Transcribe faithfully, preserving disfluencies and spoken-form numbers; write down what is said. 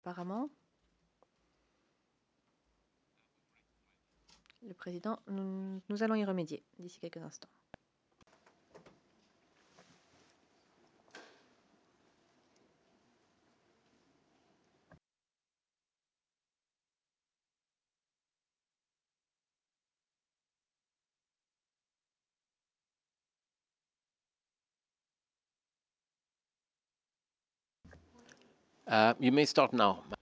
apparemment. Le président, nous, nous allons y remédier d'ici quelques instants. Uh, you may start now.